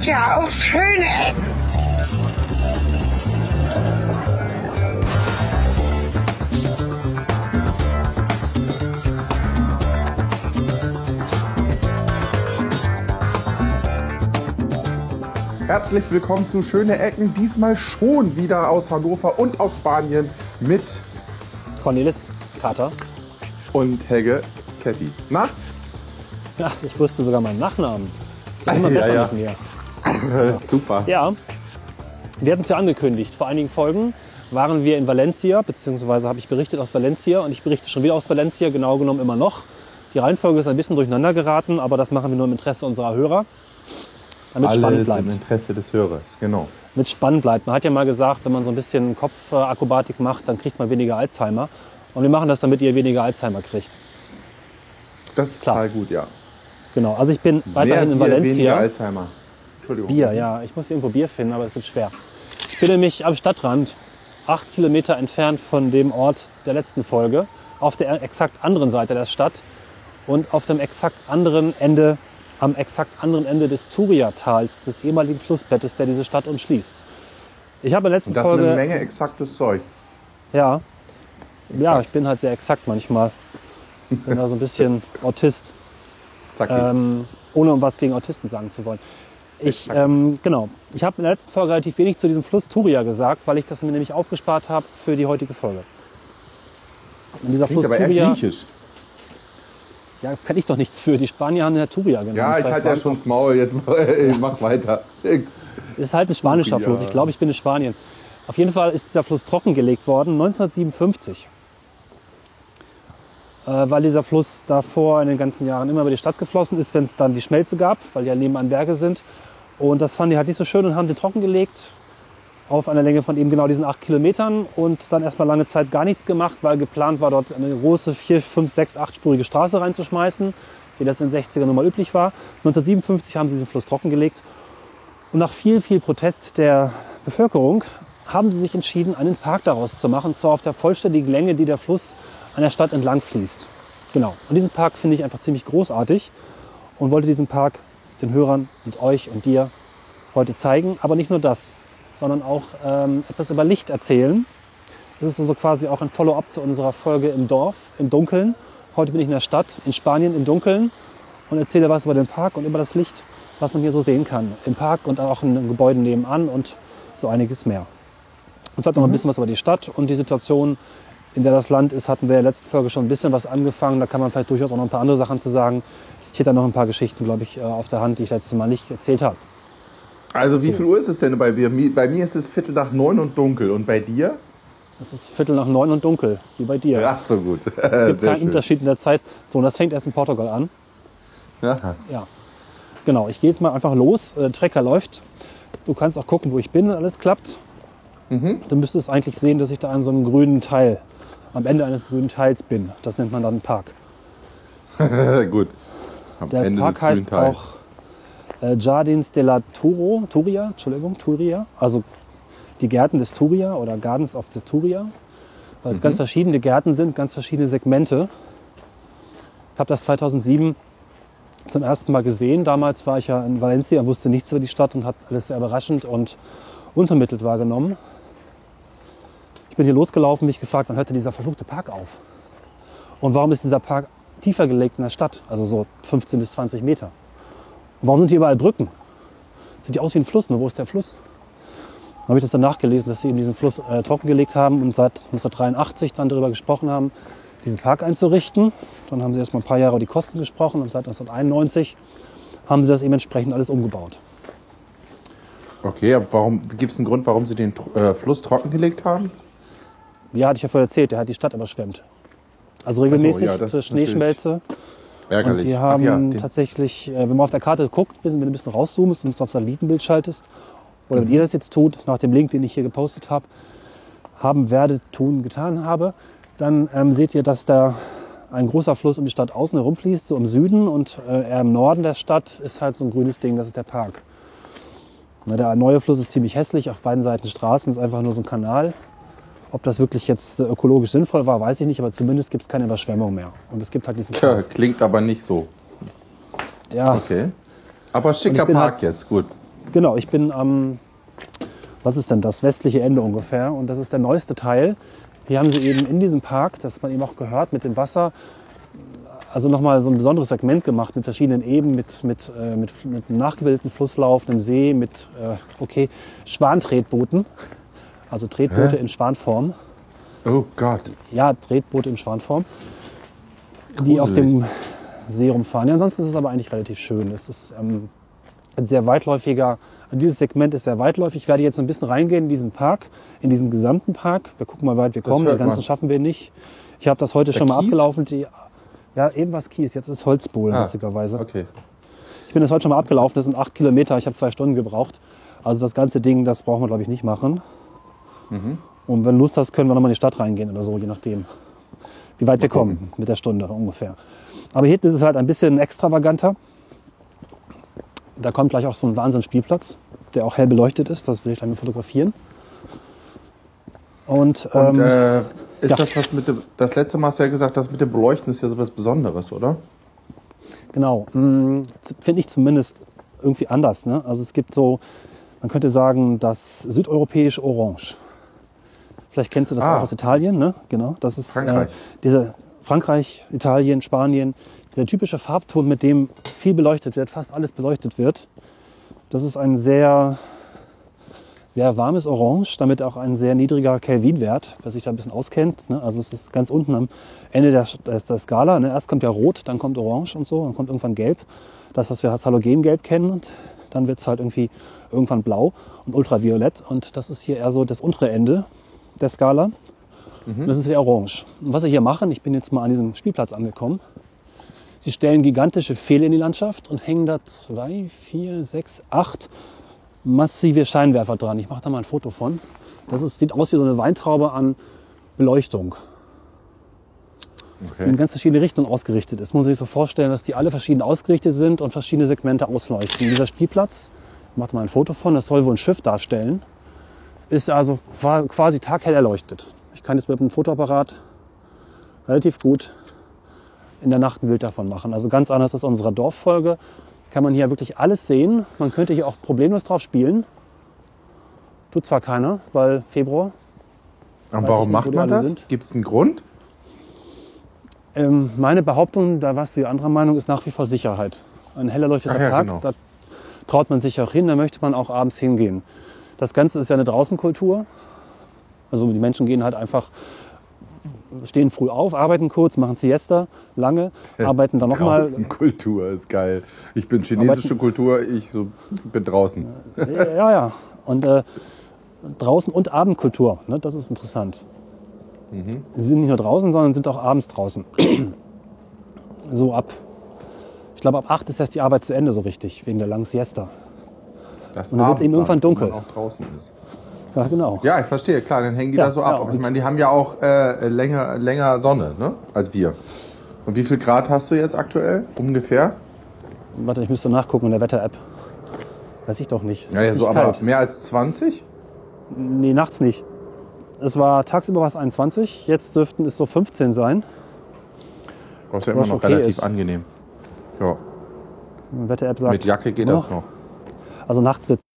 ja auch schöne Ecken. Herzlich willkommen zu Schöne Ecken, diesmal schon wieder aus Hannover und aus Spanien mit Cornelis Kater und Helge Ketti. Na? Ja, ich wusste sogar meinen Nachnamen. Das ist immer besser mit mir. Super. Ja, wir hatten es ja angekündigt. Vor einigen Folgen waren wir in Valencia, beziehungsweise habe ich berichtet aus Valencia und ich berichte schon wieder aus Valencia, genau genommen immer noch. Die Reihenfolge ist ein bisschen durcheinander geraten, aber das machen wir nur im Interesse unserer Hörer. Damit es spannend bleibt. Im Interesse des Hörers, genau. Damit es spannend bleibt. Man hat ja mal gesagt, wenn man so ein bisschen Kopfakrobatik macht, dann kriegt man weniger Alzheimer. Und wir machen das, damit ihr weniger Alzheimer kriegt. Das ist total gut, ja. Genau, also ich bin weiterhin in Valencia. Weniger Alzheimer. Entschuldigung. Bier, ja. Ich muss irgendwo Bier finden, aber es wird schwer. Ich bin nämlich am Stadtrand, 8 Kilometer entfernt von dem Ort der letzten Folge, auf der exakt anderen Seite der Stadt und auf dem exakt anderen Ende, am exakt anderen Ende des Turia-Tals, des ehemaligen Flussbettes, der diese Stadt umschließt. Ich habe in der letzten Das Folge... ist eine Menge exaktes Zeug. Ja. Ja, ich bin halt sehr exakt manchmal. Ich bin da so ein bisschen Autist. Ohne was gegen Autisten sagen zu wollen. Genau. Ich habe in der letzten Folge relativ wenig zu diesem Fluss Turia gesagt, weil ich das mir nämlich aufgespart habe für die heutige Folge. Das klingt aber eher griechisch. Ja, kann ich doch nichts für. Die Spanier haben ja Turia genannt. Ja, ich halte ja schon das Maul. Jetzt mach weiter. Ist halt ein spanischer Fluss. Ich glaube, ich bin in Spanien. Auf jeden Fall ist dieser Fluss trockengelegt worden 1957. Weil dieser Fluss davor in den ganzen Jahren immer über die Stadt geflossen ist, wenn es dann die Schmelze gab, weil ja nebenan Berge sind. Und das fanden die halt nicht so schön und haben den trockengelegt auf einer Länge von eben genau diesen 8 Kilometern und dann erstmal lange Zeit gar nichts gemacht, weil geplant war, dort eine große 4, 5, 6, 8-spurige Straße reinzuschmeißen, wie das in den 60ern nun mal üblich war. 1957 haben sie diesen Fluss trockengelegt und nach viel, viel Protest der Bevölkerung haben sie sich entschieden, einen Park daraus zu machen, und zwar auf der vollständigen Länge, die der Fluss an der Stadt entlang fließt. Genau. Und diesen Park finde ich einfach ziemlich großartig und wollte diesen Park den Hörern und euch und dir heute zeigen. Aber nicht nur das, sondern auch etwas über Licht erzählen. Das ist also quasi auch ein Follow-up zu unserer Folge im Dorf, im Dunkeln. Heute bin ich in der Stadt, in Spanien, im Dunkeln und erzähle was über den Park und über das Licht, was man hier so sehen kann. Im Park und auch in den Gebäuden nebenan und so einiges mehr. Und vielleicht noch ein bisschen was über die Stadt und die Situation, in der das Land ist, hatten wir in der letzten Folge schon ein bisschen was angefangen. Da kann man vielleicht durchaus auch noch ein paar andere Sachen zu sagen. Ich hätte da noch ein paar Geschichten, glaube ich, auf der Hand, die ich letztes Mal nicht erzählt habe. Also wie viel Uhr ist es denn bei mir? Bei mir ist es 8:45 und dunkel. Und bei dir? Es ist 8:45 und dunkel, wie bei dir. Ach so, gut. Es gibt keinen Unterschied in der Zeit. So, und das fängt erst in Portugal an. Ja. Ja. Genau, ich gehe jetzt mal einfach los. Der Trecker läuft. Du kannst auch gucken, wo ich bin, wenn alles klappt. Du müsstest eigentlich sehen, dass ich da an so einem grünen Teil, am Ende eines grünen Teils bin. Das nennt man dann Park. Gut. Der Ende Park heißt auch Jardins de la Turia, also die Gärten des Turia oder Gardens of the Turia, weil es ganz verschiedene Gärten sind, ganz verschiedene Segmente. Ich habe das 2007 zum ersten Mal gesehen. Damals war ich ja in Valencia, wusste nichts über die Stadt und habe alles sehr überraschend und unvermittelt wahrgenommen. Ich bin hier losgelaufen, mich gefragt, wann hört denn dieser verfluchte Park auf? Und warum ist dieser Park tiefer gelegt in der Stadt, also so 15 bis 20 Meter? Und warum sind hier überall Brücken? Sieht ja aus wie ein Fluss, nur wo ist der Fluss? Dann habe ich das dann nachgelesen, dass sie eben diesen Fluss trockengelegt haben und seit 1983 dann darüber gesprochen haben, diesen Park einzurichten. Dann haben sie erst mal ein paar Jahre über die Kosten gesprochen und seit 1991 haben sie das eben entsprechend alles umgebaut. Okay, aber gibt es einen Grund, warum sie den Fluss trockengelegt haben? Ja, hatte ich ja vorher erzählt, der hat die Stadt überschwemmt. Also regelmäßig zur Schneeschmelze. Ärgerlich. Und die haben tatsächlich, wenn man auf der Karte guckt, wenn du ein bisschen rauszoomst und auf Satellitenbild schaltest, oder wenn ihr das jetzt tut, nach dem Link, den ich hier gepostet habe, getan habe, dann seht ihr, dass da ein großer Fluss um die Stadt außen herum fließt, so im Süden und eher im Norden der Stadt ist halt so ein grünes Ding, das ist der Park. Der neue Fluss ist ziemlich hässlich, auf beiden Seiten Straßen, ist einfach nur so ein Kanal. Ob das wirklich jetzt ökologisch sinnvoll war, weiß ich nicht, aber zumindest gibt es keine Überschwemmung mehr. Und es gibt halt diesen Klingt aber nicht so. Ja. Okay. Aber schicker Park halt, jetzt, gut. Genau, ich bin am, was ist denn das, westliche Ende ungefähr. Und das ist der neueste Teil. Hier haben sie eben in diesem Park, das hat man eben auch gehört, mit dem Wasser, also nochmal so ein besonderes Segment gemacht mit verschiedenen Ebenen, mit einem nachgebildeten Flusslauf, einem See, mit Schwantretbooten. Also Tretboote in Schwanform. Oh Gott. Ja, Tretboote in Schwanform, die auf dem See rumfahren. Ja, ansonsten ist es aber eigentlich relativ schön. Es ist ein sehr weitläufiger, dieses Segment ist sehr weitläufig. Ich werde jetzt ein bisschen reingehen in diesen Park, in diesen gesamten Park. Wir gucken mal, wie weit wir kommen. Den ganzen schaffen wir nicht. Ich habe das heute schon mal abgelaufen. Ja, eben was Kies, jetzt ist Holzbohlen, witzigerweise. Okay. Ich bin das heute schon mal abgelaufen, das sind 8 Kilometer, ich habe 2 Stunden gebraucht. Also das ganze Ding, das brauchen wir glaube ich nicht machen. Und wenn du Lust hast, können wir noch mal in die Stadt reingehen oder so, je nachdem, wie weit wir kommen mit der Stunde ungefähr. Aber hier ist es halt ein bisschen extravaganter. Da kommt gleich auch so ein Wahnsinnsspielplatz, der auch hell beleuchtet ist, das will ich gleich mal fotografieren. Und ist das was mit dem, das letzte Mal hast du ja gesagt, das mit dem Beleuchten ist ja so was Besonderes, oder? Genau, finde ich zumindest irgendwie anders. Ne? Also es gibt so, man könnte sagen, das südeuropäische Orange. Vielleicht kennst du das auch aus Italien, ne? Genau, das ist Frankreich. Frankreich, Italien, Spanien, der typische Farbton, mit dem viel beleuchtet wird, fast alles beleuchtet wird. Das ist ein sehr warmes Orange, damit auch ein sehr niedriger Kelvinwert, wer sich da ein bisschen auskennt. Ne? Also es ist ganz unten am Ende der Skala. Ne? Erst kommt ja Rot, dann kommt Orange und so, dann kommt irgendwann Gelb. Das, was wir als Halogengelb kennen. Und dann wird es halt irgendwann Blau und Ultraviolett. Und das ist hier eher so das untere Ende der Skala. Und das ist eher Orange. Und was sie hier machen, ich bin jetzt mal an diesem Spielplatz angekommen. Sie stellen gigantische Pfähle in die Landschaft und hängen da 2, 4, 6, 8 massive Scheinwerfer dran. Ich mache da mal ein Foto von. Sieht aus wie so eine Weintraube an Beleuchtung. Die in ganz verschiedene Richtungen ausgerichtet ist. Muss man sich so vorstellen, dass die alle verschieden ausgerichtet sind und verschiedene Segmente ausleuchten. Dieser Spielplatz, ich mache da mal ein Foto von, das soll wohl ein Schiff darstellen, ist also quasi taghell erleuchtet. Ich kann jetzt mit einem Fotoapparat relativ gut in der Nacht ein Bild davon machen. Also ganz anders als unserer Dorffolge. Kann man hier wirklich alles sehen. Man könnte hier auch problemlos drauf spielen. Tut zwar keiner, weil Februar. Und warum macht man das? Gibt es einen Grund? Meine Behauptung, da warst du die andere Meinung, ist nach wie vor Sicherheit. Ein hell erleuchteter Tag, genau. Da traut man sich auch hin, da möchte man auch abends hingehen. Das Ganze ist ja eine Draußenkultur. Also die Menschen gehen halt einfach, stehen früh auf, arbeiten kurz, machen Siesta, lange, arbeiten dann nochmal. Draußenkultur ist geil. Ich bin chinesische Kultur, bin draußen. Ja. Und draußen und Abendkultur, ne, das ist interessant. Sie sind nicht nur draußen, sondern sind auch abends draußen. So ich glaube ab 8 ist erst die Arbeit zu Ende so richtig, wegen der langen Siesta. Und dann wird es eben irgendwann dunkel. Wenn man auch draußen ist. Ja, genau. Ja, ich verstehe, klar, dann hängen die da so ab. Aber ich meine, die haben ja auch länger Sonne, ne, als wir. Und wie viel Grad hast du jetzt aktuell, ungefähr? Warte, ich müsste nachgucken in der Wetter-App. Weiß ich doch nicht. Ja, so, aber mehr als 20? Nee, nachts nicht. Es war tagsüber 21, jetzt dürften es so 15 sein. Das ist ja immer noch relativ angenehm. Ja. Die Wetter-App sagt, mit Jacke geht das noch. Also nachts wird